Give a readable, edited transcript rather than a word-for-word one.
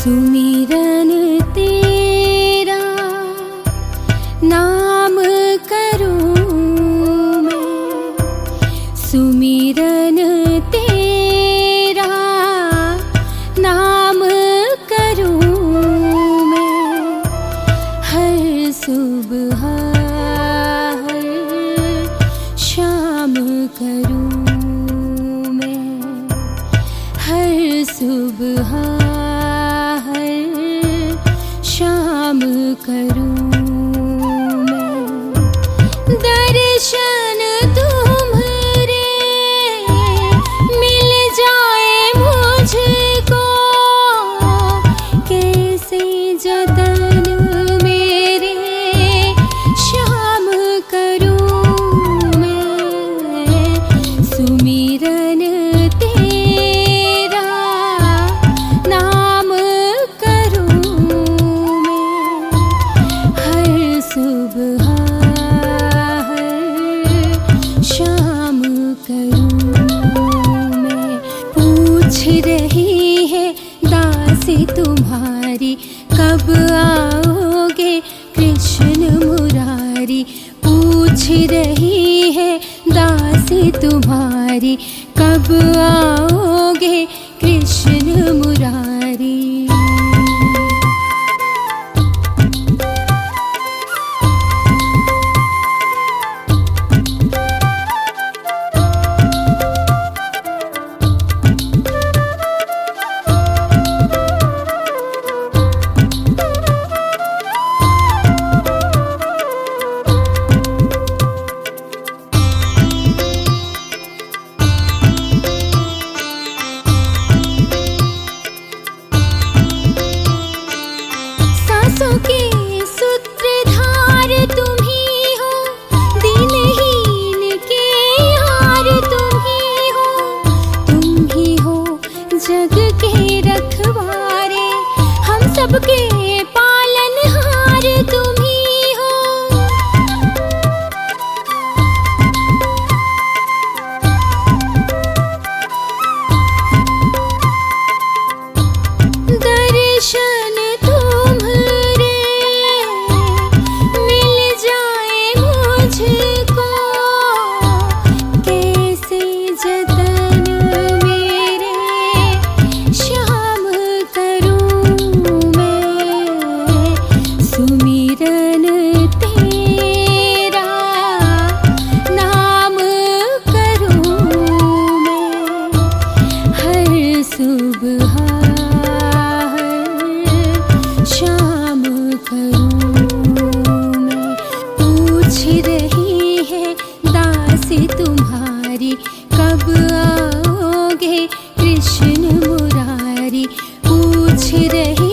सुमिरन तेरा नाम करूं मैं, सुमिरन तेरा नाम करूं मैं, हर सुबह हर शाम करूं मैं, हर सुबह शाम करूं मैं। दर्शन तुम्हारे मिल जाए मुझको, कैसे जतन मेरे शाम करूं मैं। सुमिरन तेरा नाम करूं मैं, हर सुबह हर शाम करूं मैं। पूछ रही है दासी तुम्हारी, कब आओगे कृष्ण मुरारी। पूछ रही है दासी तुम्हारी, कब आओगे कृष्ण मुरारी। सांसों के सूत्रधार तुम ही हो, दिलहीन के हार तुम ही हो जग के रखवारे, हम सबके पालनहार तुम ही हो। दर्शन सुमिरन तेरा नाम करूं मैं, हर सुबह हर शाम करूं मैं। पूछ रही है दासी तुम्हारी, कब आओगे कृष्ण मुरारी। पूछ रही